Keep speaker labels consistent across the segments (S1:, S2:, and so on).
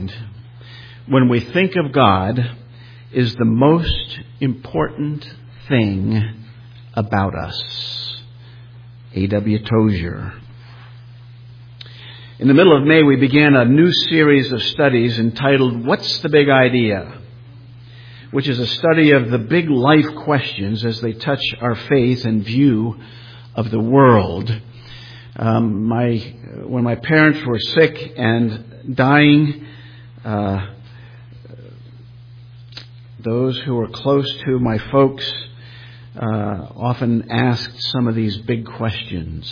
S1: mind, when we think of God, is the most important thing about us. A.W. Tozier. In the middle of May, we began a new series of studies entitled, What's the Big Idea?, which is a study of the big life questions as they touch our faith and view of the world. When my parents were sick and dying, those who were close to my folks often asked some of these big questions.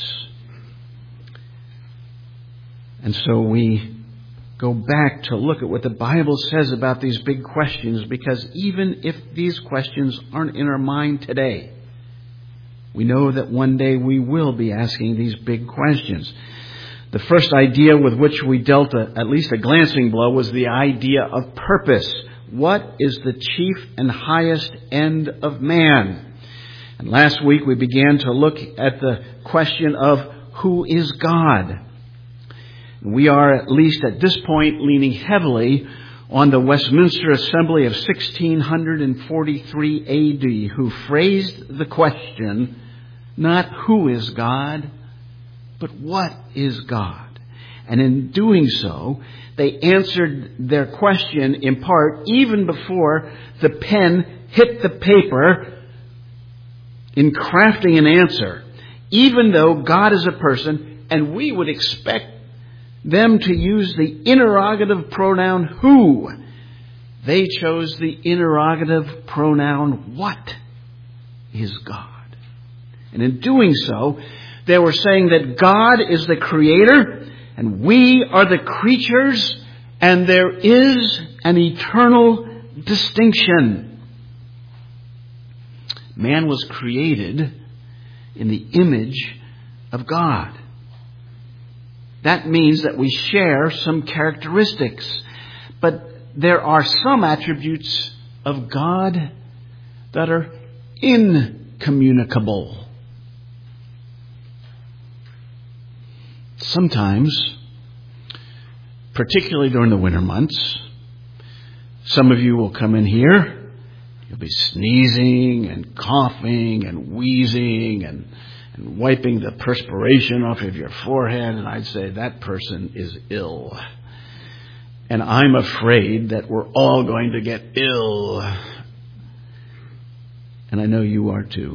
S1: And so we go back to look at what the Bible says about these big questions, because even if these questions aren't in our mind today, we know that one day we will be asking these big questions. The first idea with which we dealt at least a glancing blow was the idea of purpose. What is the chief and highest end of man? And last week we began to look at the question of who is God? We are, at least at this point, leaning heavily on the Westminster Assembly of 1643 A.D., who phrased the question, not who is God, but what is God? And in doing so, they answered their question in part even before the pen hit the paper in crafting an answer. Even though God is a person, and we would expect them to use the interrogative pronoun who, they chose the interrogative pronoun what is God? And in doing so, they were saying that God is the creator and we are the creatures, and there is an eternal distinction. Man was created in the image of God. That means that we share some characteristics, but there are some attributes of God that are incommunicable. Sometimes, particularly during the winter months, some of you will come in here, you'll be sneezing and coughing and wheezing and wiping the perspiration off of your forehead, and I'd say that person is ill. And I'm afraid that we're all going to get ill. And I know you are too.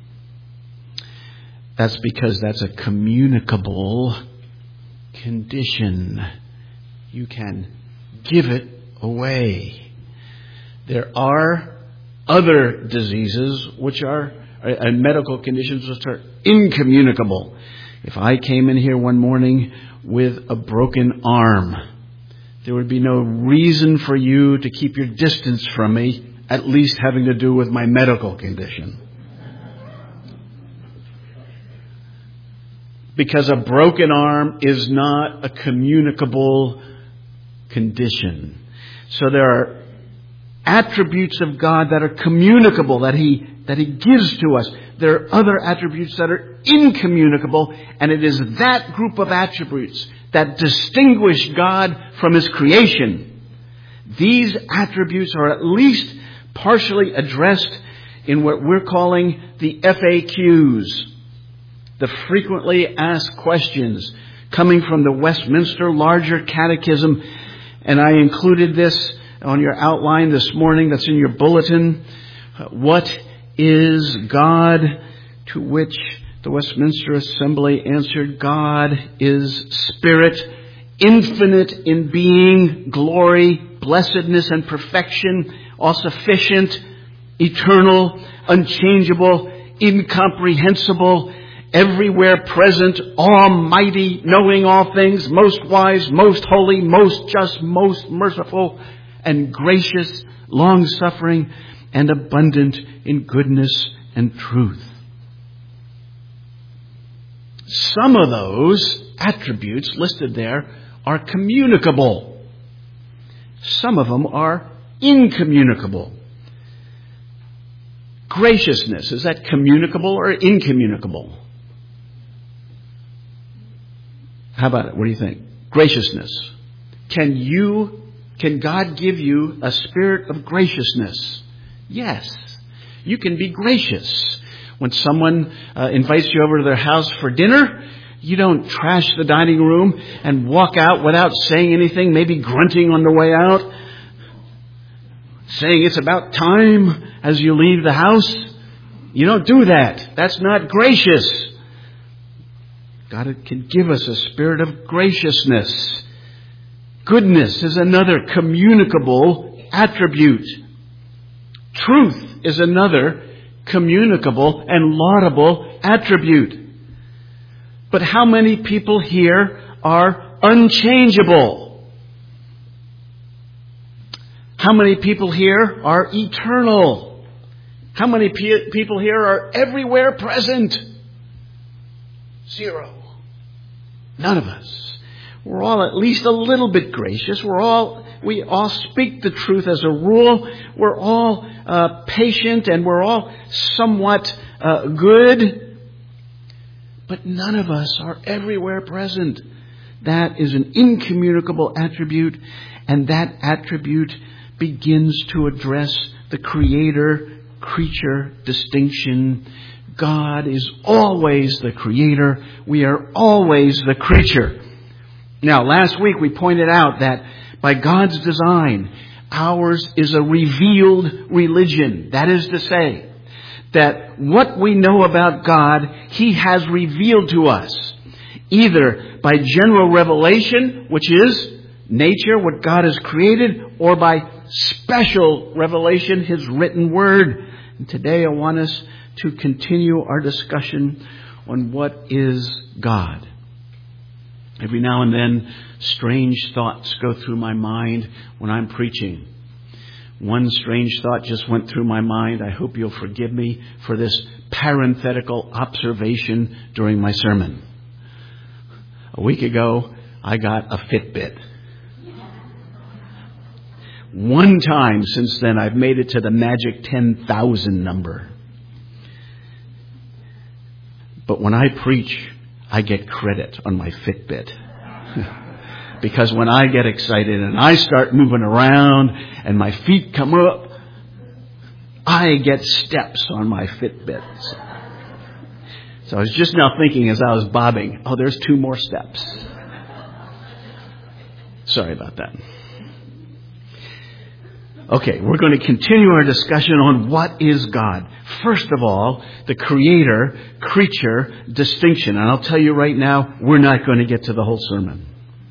S1: That's because that's a communicable condition. You can give it away. There are other diseases and medical conditions which are incommunicable. If I came in here one morning with a broken arm, there would be no reason for you to keep your distance from me, at least having to do with my medical condition. Because a broken arm is not a communicable condition. So there are attributes of God that are communicable, that He gives to us. There are other attributes that are incommunicable, and it is that group of attributes that distinguish God from His creation. These attributes are at least partially addressed in what we're calling the FAQs, the frequently asked questions, coming from the Westminster Larger Catechism. And I included this on your outline this morning that's in your bulletin. What is God? To which the Westminster Assembly answered, God is Spirit, infinite in being, glory, blessedness, and perfection, all-sufficient, eternal, unchangeable, incomprehensible, everywhere present, almighty, knowing all things, most wise, most holy, most just, most merciful, and gracious, long-suffering, and abundant in goodness and truth. Some of those attributes listed there are communicable. Some of them are incommunicable. Graciousness, is that communicable or incommunicable? How about it? What do you think? Graciousness. Can you Can God give you a spirit of graciousness? Yes. You can be gracious. When someone invites you over to their house for dinner, you don't trash the dining room and walk out without saying anything, maybe grunting on the way out, saying it's about time as you leave the house. You don't do that. That's not gracious. God can give us a spirit of graciousness. Goodness is another communicable attribute. Truth is another communicable and laudable attribute. But how many people here are unchangeable? How many people here are eternal? How many people here are everywhere present? 0. None of us. We're all at least a little bit gracious. We all speak the truth as a rule. We're all patient, and we're all somewhat good. But none of us are everywhere present. That is an incommunicable attribute, and that attribute begins to address the creator-creature distinction. God is always the creator. We are always the creature. Now, last week we pointed out that by God's design, ours is a revealed religion. That is to say, that what we know about God, He has revealed to us, either by general revelation, which is nature, what God has created, or by special revelation, His written word. And today I want us to continue our discussion on what is God. Every now and then, strange thoughts go through my mind when I'm preaching. One strange thought just went through my mind. I hope you'll forgive me for this parenthetical observation during my sermon. A week ago, I got a Fitbit. One time since then, I've made it to the magic 10,000 number. But when I preach, I get credit on my Fitbit. Because when I get excited and I start moving around and my feet come up, I get steps on my Fitbit. So I was just now thinking as I was bobbing, there's 2 more steps. Sorry about that. Okay, we're going to continue our discussion on what is God. First of all, the creator-creature distinction. And I'll tell you right now, we're not going to get to the whole sermon.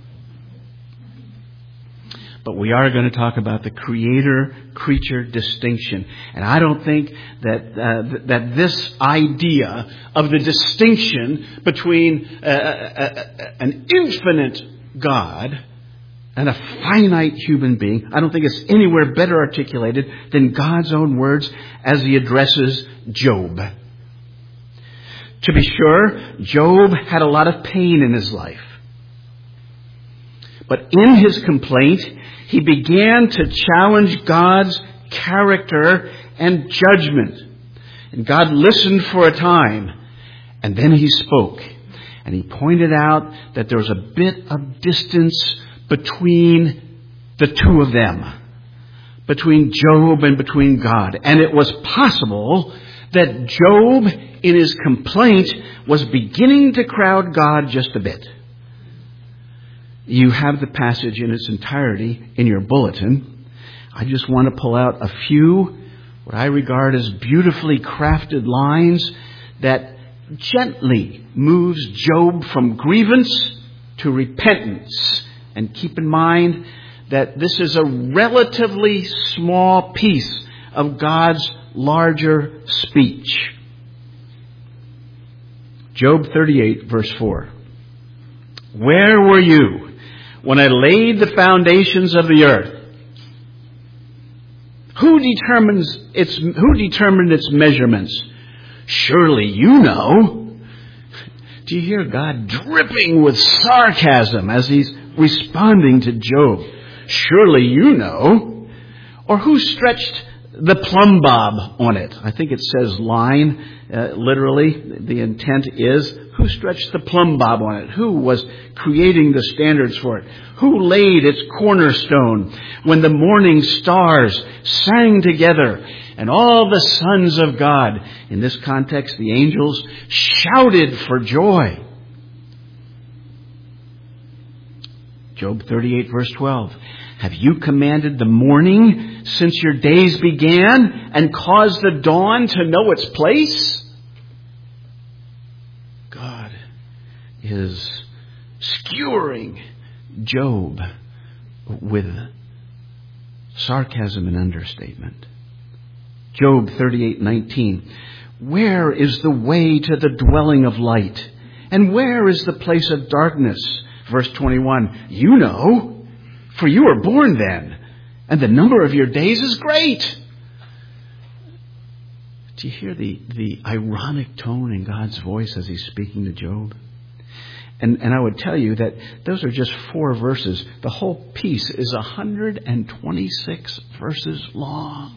S1: But we are going to talk about the creator-creature distinction. And I don't think that this idea of the distinction between an infinite God and a finite human being, I don't think it's anywhere better articulated than God's own words as He addresses Job. To be sure, Job had a lot of pain in his life. But in his complaint, he began to challenge God's character and judgment. And God listened for a time, and then He spoke. And He pointed out that there was a bit of distance between the two of them, between Job and between God. And it was possible that Job, in his complaint, was beginning to crowd God just a bit. You have the passage in its entirety in your bulletin. I just want to pull out a few, what I regard as beautifully crafted lines that gently moves Job from grievance to repentance. And keep in mind that this is a relatively small piece of God's larger speech. Job 38, verse 4. Where were you when I laid the foundations of the earth? Who determined its measurements? Surely you know. Do you hear God dripping with sarcasm as He's responding to Job? Surely you know. Or who stretched the plumb bob on it. I think it says line, literally. The intent is, who stretched the plumb bob on it? Who was creating the standards for it? Who laid its cornerstone when the morning stars sang together and all the sons of God, in this context the angels, shouted for joy? Job 38 verse 12. Have you commanded the morning since your days began and caused the dawn to know its place? God is skewering Job with sarcasm and understatement. Job 38:19. Where is the way to the dwelling of light? And where is the place of darkness? Verse 21. You know, for you were born then, and the number of your days is great. Do you hear the ironic tone in God's voice as He's speaking to Job? And I would tell you that those are just 4 verses. The whole piece is 126 verses long.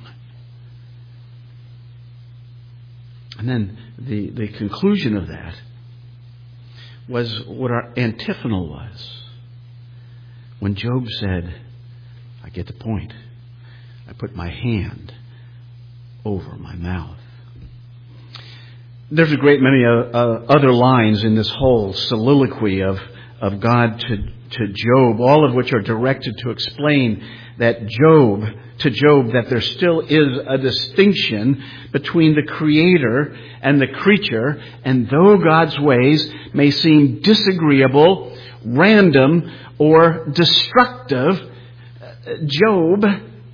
S1: And then the conclusion of that was what our antiphonal was. When Job said, I get the point. I put my hand over my mouth. There's a great many other lines in this whole soliloquy of God to Job, all of which are directed to explain that that there still is a distinction between the Creator and the creature, and though God's ways may seem disagreeable, random, or destructive, Job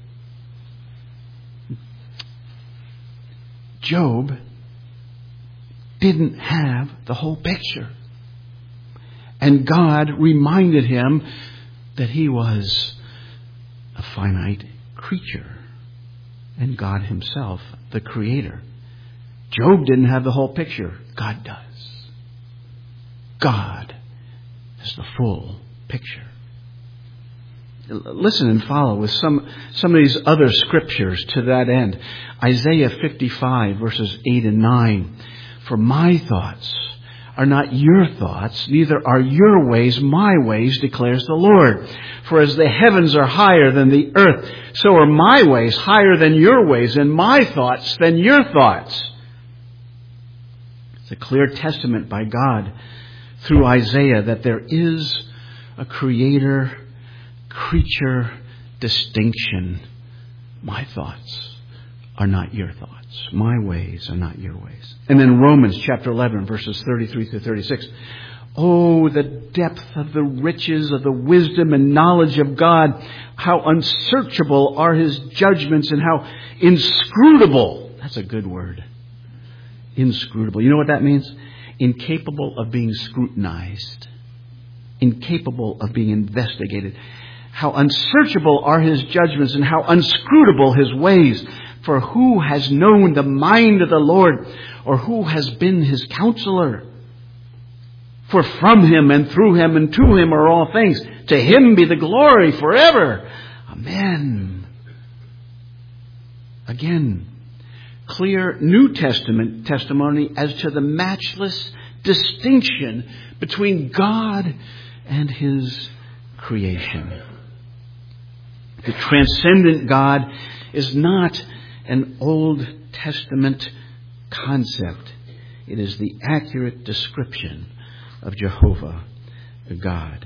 S1: didn't have the whole picture. And God reminded him that he was a finite creature and God Himself, the Creator. Job didn't have the whole picture. God does. God is the full picture. Listen and follow with some of these other scriptures to that end. Isaiah 55 verses 8 and 9. For my thoughts are not your thoughts, neither are your ways my ways, declares the Lord. For as the heavens are higher than the earth, so are my ways higher than your ways, and my thoughts than your thoughts. It's a clear testament by God through Isaiah that there is a creator-creature distinction. My thoughts are not your thoughts. My ways are not your ways. And then Romans chapter 11, verses 33 through 36. Oh, the depth of the riches of the wisdom and knowledge of God. How unsearchable are His judgments and how inscrutable. That's a good word. Inscrutable. You know what that means? Incapable of being scrutinized. Incapable of being investigated. How unsearchable are His judgments and how inscrutable His ways. For who has known the mind of the Lord, or who has been His counselor? For from Him and through Him and to Him are all things. To Him be the glory forever. Amen. Again, clear New Testament testimony as to the matchless distinction between God and His creation. The transcendent God is not an Old Testament concept. It is the accurate description of Jehovah God.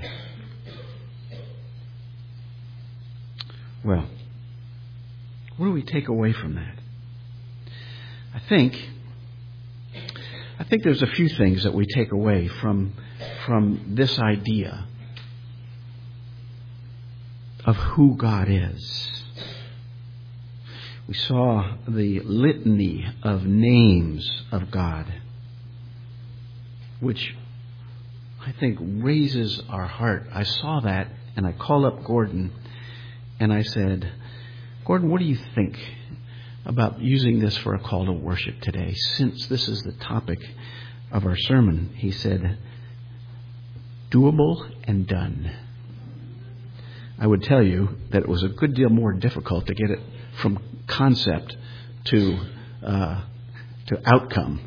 S1: Well, what do we take away from that? I think there's a few things that we take away from this idea of who God is. We saw the litany of names of God, which I think raises our heart. I saw that and I called up Gordon and I said, Gordon, what do you think about using this for a call to worship today, since this is the topic of our sermon? He said, doable and done. I would tell you that it was a good deal more difficult to get it from concept to outcome.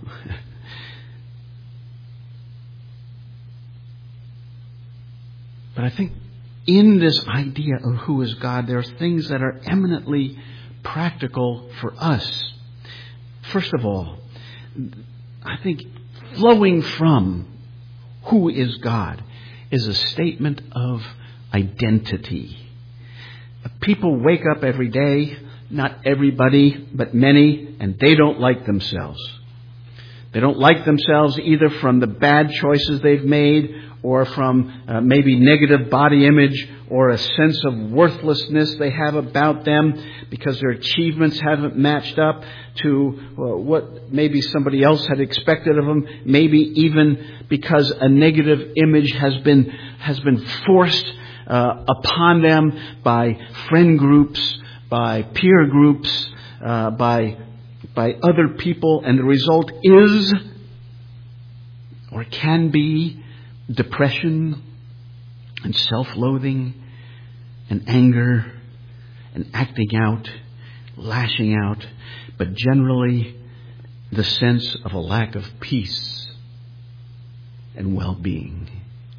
S1: But I think in this idea of who is God, there are things that are eminently practical for us. First of all, I think flowing from who is God is a statement of identity. People wake up every day, not everybody, but many, and they don't like themselves. They don't like themselves either from the bad choices they've made or from maybe negative body image or a sense of worthlessness they have about them because their achievements haven't matched up to what maybe somebody else had expected of them. Maybe even because a negative image has been forced upon them by friend groups, by peer groups, by other people, and the result is, or can be, depression and self-loathing and anger and acting out, lashing out, but generally the sense of a lack of peace and well-being.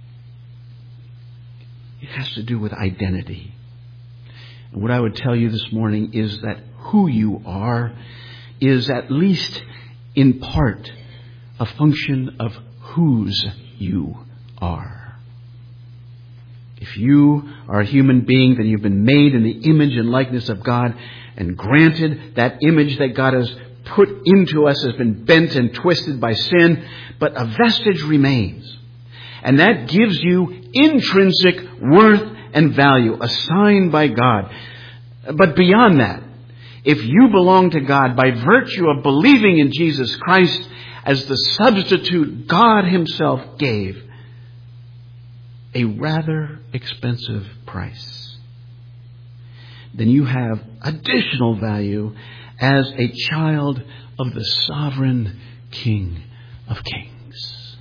S1: It has to do with identity. And what I would tell you this morning is that who you are is at least in part a function of whose you are. If you are a human being, then you've been made in the image and likeness of God, and granted that image that God has put into us has been bent and twisted by sin, but a vestige remains. And that gives you intrinsic worth and value assigned by God. But beyond that, if you belong to God by virtue of believing in Jesus Christ as the substitute God Himself gave, a rather expensive price, then you have additional value as a child of the sovereign King of Kings.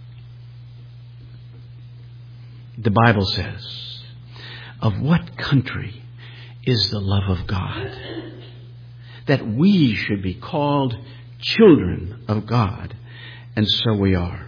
S1: The Bible says, "Of what country is the love of God, that we should be called children of God?" And so we are.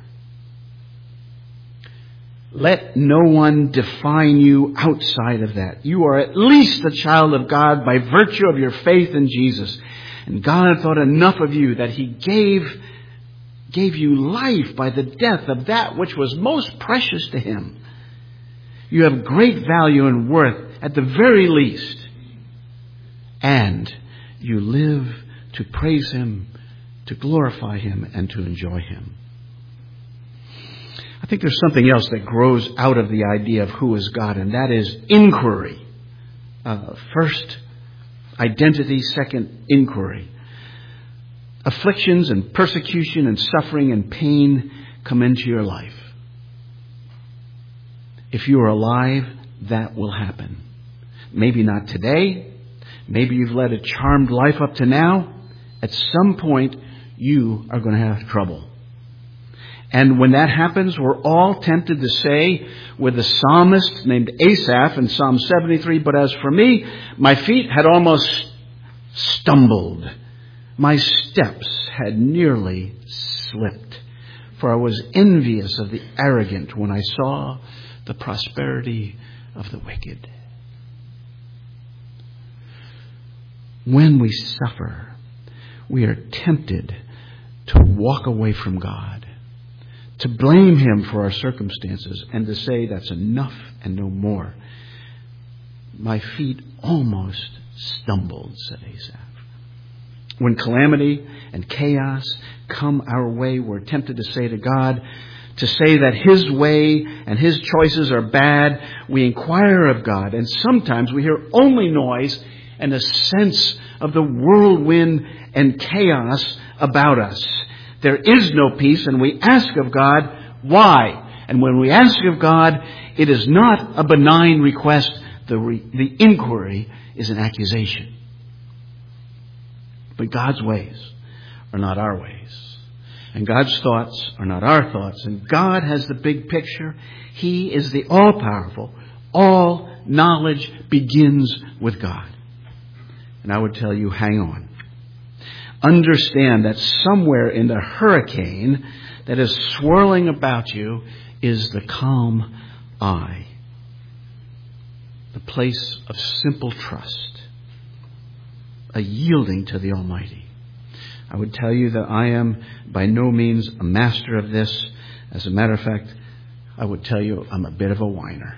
S1: Let no one define you outside of that. You are at least a child of God by virtue of your faith in Jesus. And God thought enough of you that He gave you life by the death of that which was most precious to Him. You have great value and worth at the very least. And you live to praise Him, to glorify Him, and to enjoy Him. I think there's something else that grows out of the idea of who is God, and that is inquiry. First, identity. Second, inquiry. Afflictions and persecution and suffering and pain come into your life. If you are alive, that will happen. Maybe not today. Maybe you've led a charmed life up to now. At some point, you are going to have trouble. And when that happens, we're all tempted to say with the psalmist named Asaph in Psalm 73, "But as for me, my feet had almost stumbled. My steps had nearly slipped. For I was envious of the arrogant when I saw the prosperity of the wicked." When we suffer, we are tempted to walk away from God, to blame Him for our circumstances, and to say that's enough and no more. My feet almost stumbled, said Asaph. When calamity and chaos come our way, we're tempted to say to God, to say that His way and His choices are bad. We inquire of God, and sometimes we hear only noise and a sense of the whirlwind and chaos about us. There is no peace, and we ask of God, why? And when we ask of God, it is not a benign request. The inquiry is an accusation. But God's ways are not our ways. And God's thoughts are not our thoughts. And God has the big picture. He is the all-powerful, all knowledge begins with God. And I would tell you, hang on. Understand that somewhere in the hurricane that is swirling about you is the calm eye. The place of simple trust. A yielding to the Almighty. I would tell you that I am by no means a master of this. As a matter of fact, I would tell you I'm a bit of a whiner.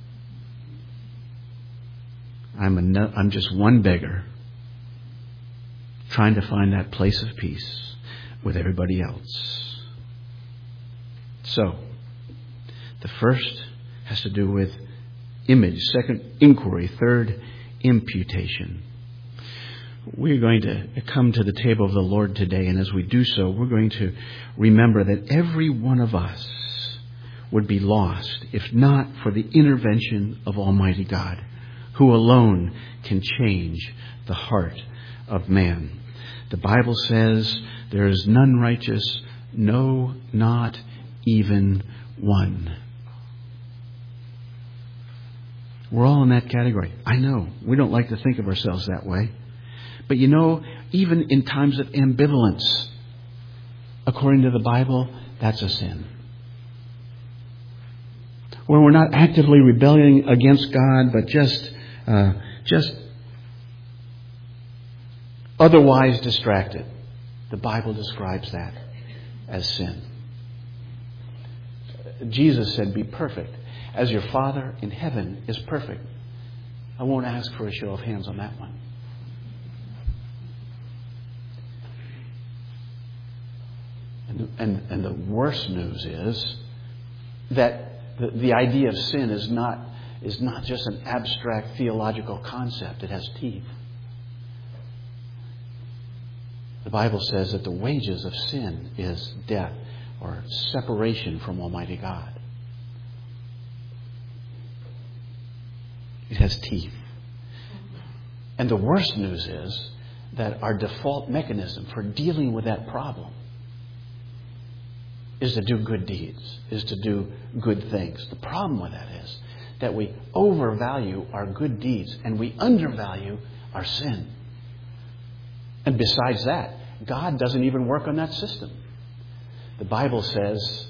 S1: I'm just one beggar trying to find that place of peace with everybody else. So, the first has to do with image. Second, inquiry. Third, imputation. We're going to come to the table of the Lord today, and as we do so, we're going to remember that every one of us would be lost if not for the intervention of Almighty God, who alone can change the heart of man. The Bible says, there is none righteous, no, not even one. We're all in that category. I know. We don't like to think of ourselves that way. But you know, even in times of ambivalence, according to the Bible, that's a sin. Where we're not actively rebelling against God, but just otherwise distracted. The Bible describes that as sin. Jesus said, be perfect as your Father in heaven is perfect. I won't ask for a show of hands on that one. And the worst news is that the idea of sin is not just an abstract theological concept. It has teeth. The Bible says that the wages of sin is death or separation from Almighty God. It has teeth. And the worst news is that our default mechanism for dealing with that problem is to do good deeds, is to do good things. The problem with that is that we overvalue our good deeds and we undervalue our sin. And besides that, God doesn't even work on that system. The Bible says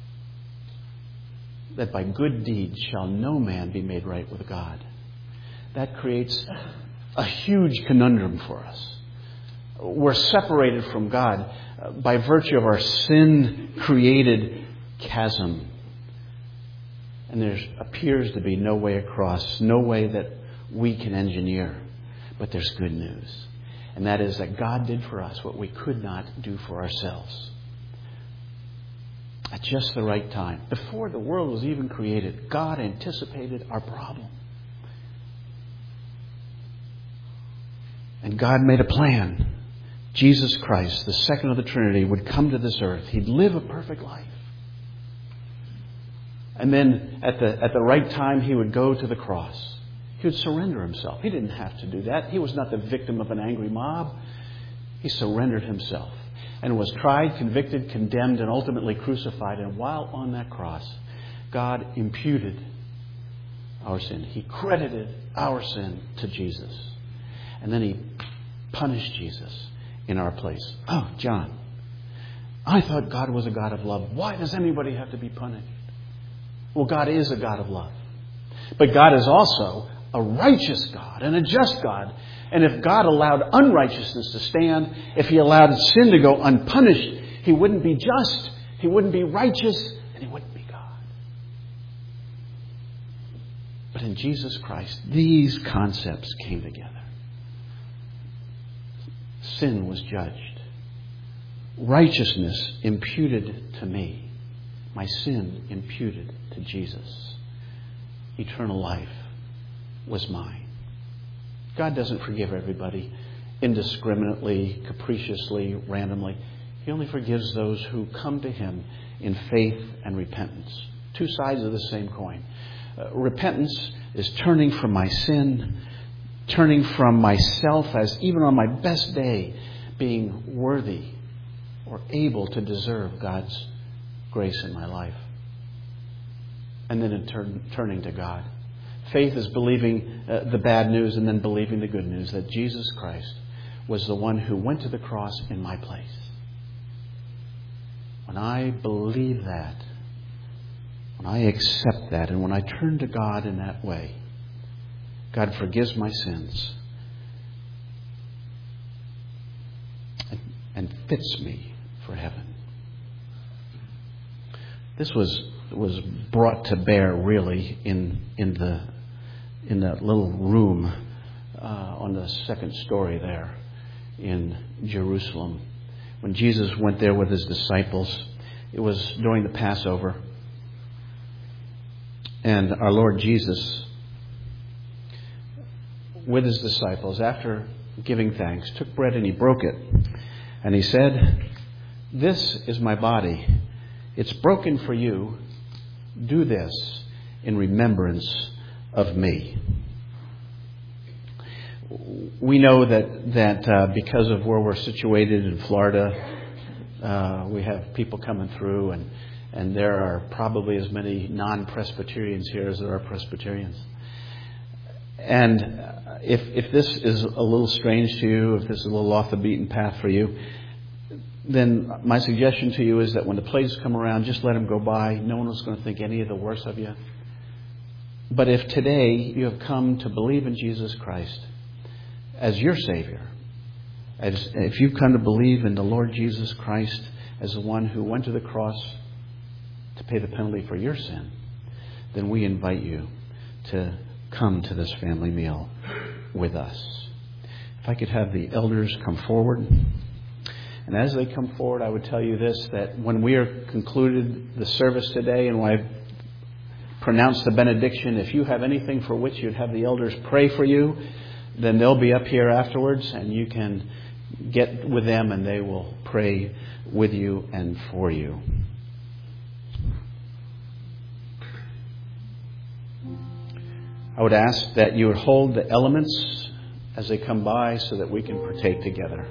S1: that by good deeds shall no man be made right with God. That creates a huge conundrum for us. We're separated from God by virtue of our sin-created chasm. And there appears to be no way across, no way that we can engineer. But there's good news. And that is that God did for us what we could not do for ourselves. At just the right time. Before the world was even created, God anticipated our problem. And God made a plan. Jesus Christ, the second of the Trinity, would come to this earth. He'd live a perfect life. And then at the right time, He would go to the cross. He would surrender Himself. He didn't have to do that. He was not the victim of an angry mob. He surrendered Himself and was tried, convicted, condemned, and ultimately crucified. And while on that cross, God imputed our sin. He credited our sin to Jesus. And then He punished Jesus in our place. Oh, John, I thought God was a God of love. Why does anybody have to be punished? Well, God is a God of love. But God is also a righteous God and a just God. And if God allowed unrighteousness to stand, if He allowed sin to go unpunished, He wouldn't be just, He wouldn't be righteous, and He wouldn't be God. But in Jesus Christ, these concepts came together. Sin was judged. Righteousness imputed to me. My sin imputed to Jesus. Eternal life was mine. God doesn't forgive everybody indiscriminately, capriciously, randomly. He only forgives those who come to Him in faith and repentance. Two sides of the same coin. Repentance is turning from my sin, turning from myself as even on my best day being worthy or able to deserve God's grace in my life. And then in turning to God. Faith is believing the bad news and then believing the good news, that Jesus Christ was the one who went to the cross in my place. When I believe that, when I accept that, and when I turn to God in that way, God forgives my sins and fits me for heaven. This was brought to bear really in that little room on the second story there in Jerusalem. When Jesus went there with his disciples, it was during the Passover. And our Lord Jesus, with his disciples, after giving thanks, took bread and he broke it. And he said, "This is my body. It's broken for you. Do this in remembrance of me." We know that because of where we're situated in Florida, we have people coming through, and there are probably as many non-Presbyterians here as there are Presbyterians. And if this is a little strange to you, if this is a little off the beaten path for you, then my suggestion to you is that when the plays come around, just let them go by. No one is going to think any of the worse of you. But if today you have come to believe in Jesus Christ as your Savior, if you've come to believe in the Lord Jesus Christ as the one who went to the cross to pay the penalty for your sin, then we invite you to come to this family meal with us. If I could have the elders come forward. And as they come forward, I would tell you this, that when we are concluded the service today and when I pronounce the benediction, if you have anything for which you'd have the elders pray for you, then they'll be up here afterwards and you can get with them and they will pray with you and for you. I would ask that you would hold the elements as they come by so that we can partake together.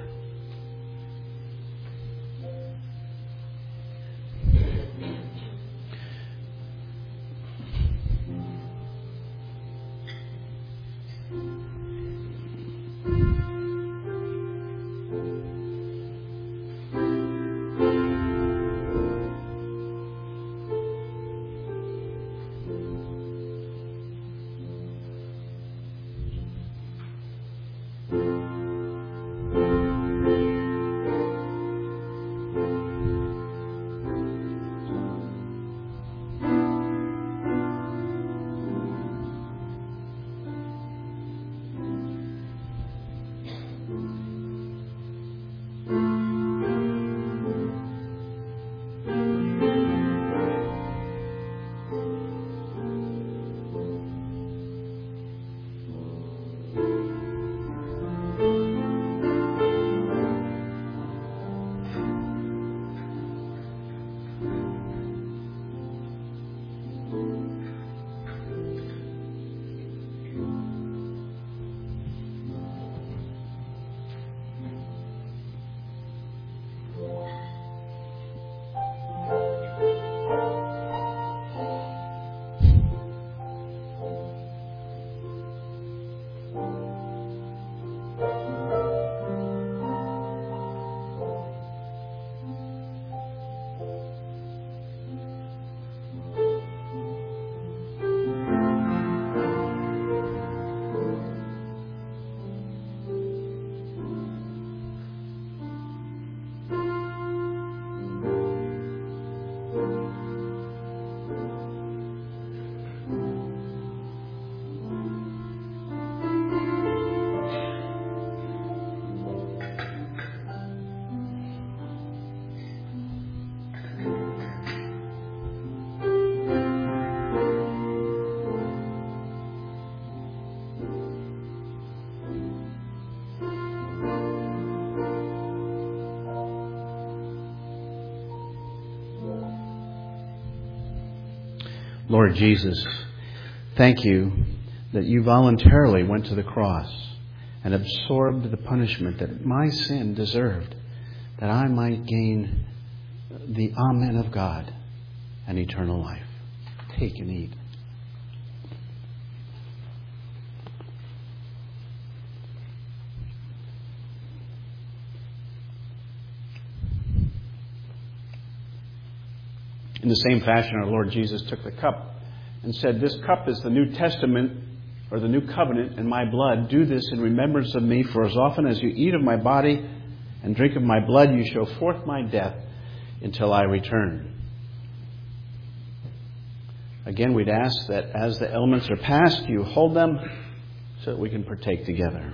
S1: Lord Jesus, thank you that you voluntarily went to the cross and absorbed the punishment that my sin deserved, that I might gain the Amen of God and eternal life. Take and eat. In the same fashion, our Lord Jesus took the cup and said, "This cup is the New Testament, or the New Covenant, in my blood. Do this in remembrance of me, for as often as you eat of my body and drink of my blood, you show forth my death until I return." Again, we'd ask that as the elements are passed, you hold them so that we can partake together.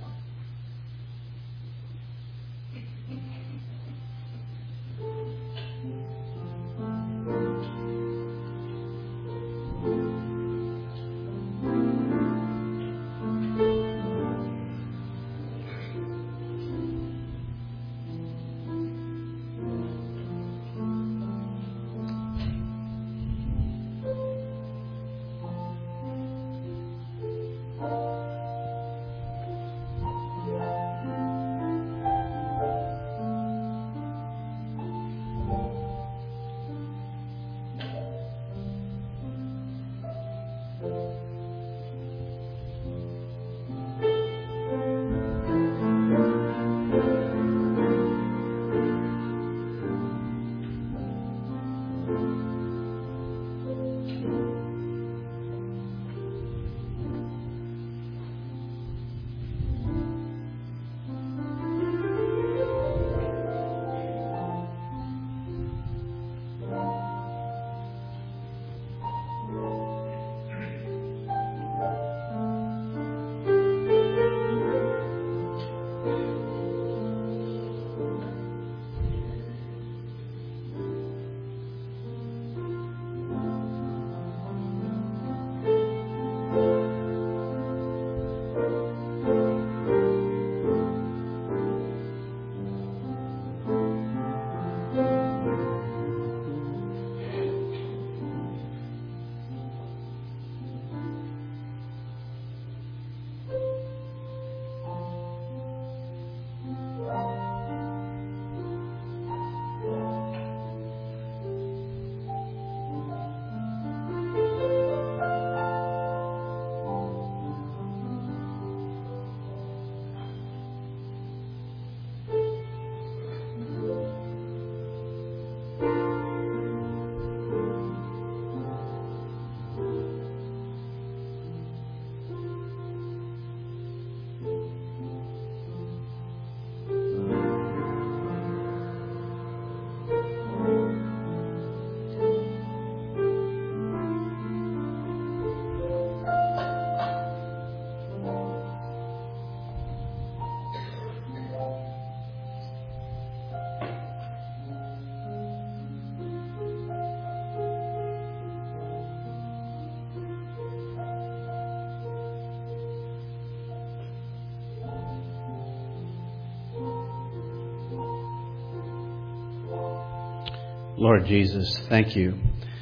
S1: Lord Jesus, thank you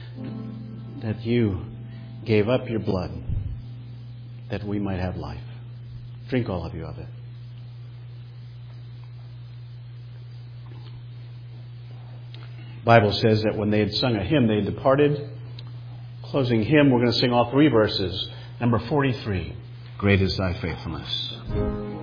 S1: that you gave up your blood that we might have life. Drink all of you of it. The Bible says that when they had sung a hymn, they departed. Closing hymn, we're going to sing all three verses. Number 43, Great is Thy Faithfulness.